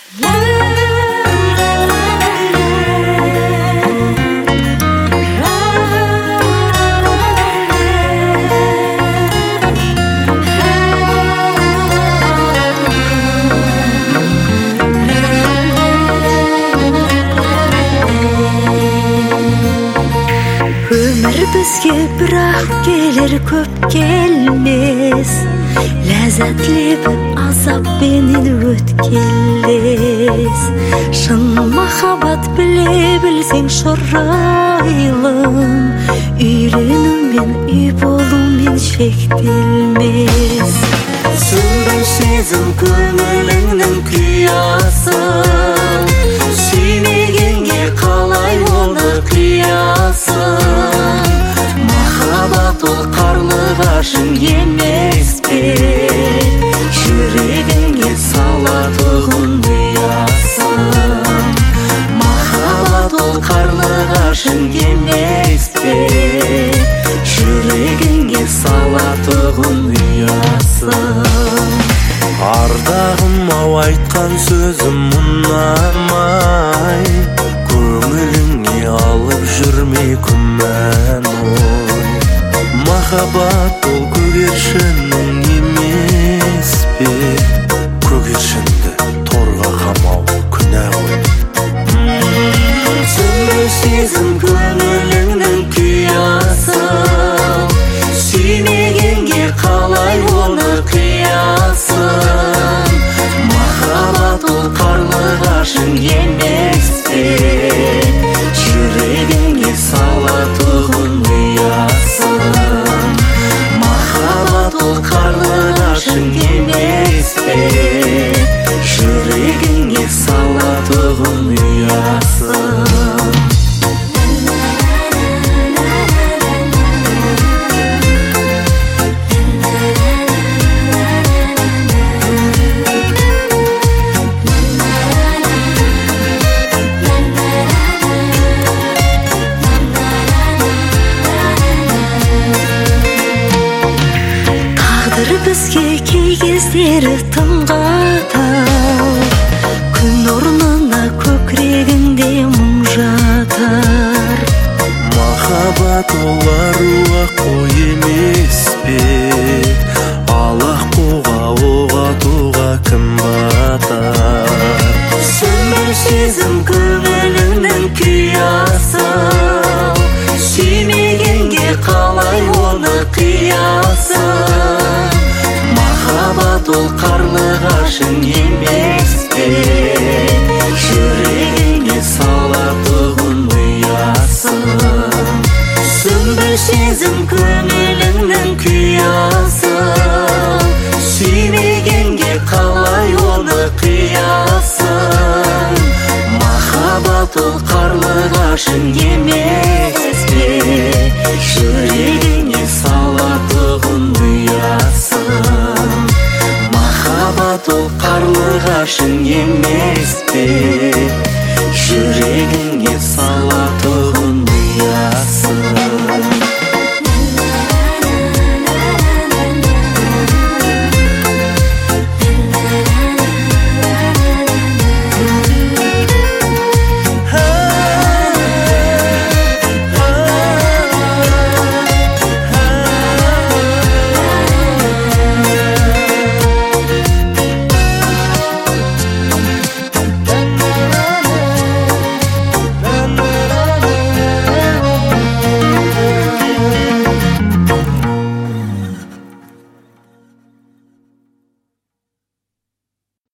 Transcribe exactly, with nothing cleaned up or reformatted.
Bizge bırak gelir köp gelmez Lezzetli bir azap benin ötkelez Şın mahabat bile bilsen şoraylım Üyrenim ben üp olum ben şektilmez Sündür sezim kömülünün kıyası Süymegenge kalay oldu kıyası Mahabat ol karlıgaşın emes be Yüreğine salatığın duyasın Mahabat ol karlıgaşın emes be Yüreğine salatığın duyasın Ардағым ау айтқан сөзім мұнамай Көңіліңе алып жүрме күмән ой Махаббат ол көгершіннің емес пе Көгершінді торға қамау күнә ғой Сөндір сезім көңіліңнің күйасы Сүймегенге қалай оны қиясын Махаббат ол қарлығашың емес пе Жүрегіңе салатығын ұясын Махаббат ол қарлығашың емес пе Жүрегіңе салатығын ұясын Bizge key кездері тым қатал Күн орнына көкірегіңде мұң жатар Махаббат ол аруға қой емес пе Алақ қуға оға туға кім батар Сөндір сезім көңіліңнің күйасы Сүймегенге қалай оны қиясын Махаббат ол қарлығашың емес пе Жүрегіңе салатығын ұясын Сөндір сезім көңіліңнің күйасы Сүймегенге қалай оны қиясын Махаббат ол қарлығашың емес пе Жүрегіңе салатығын ұясын Махаббат ол қарлығашың емес пе Жүрегіңе салатығын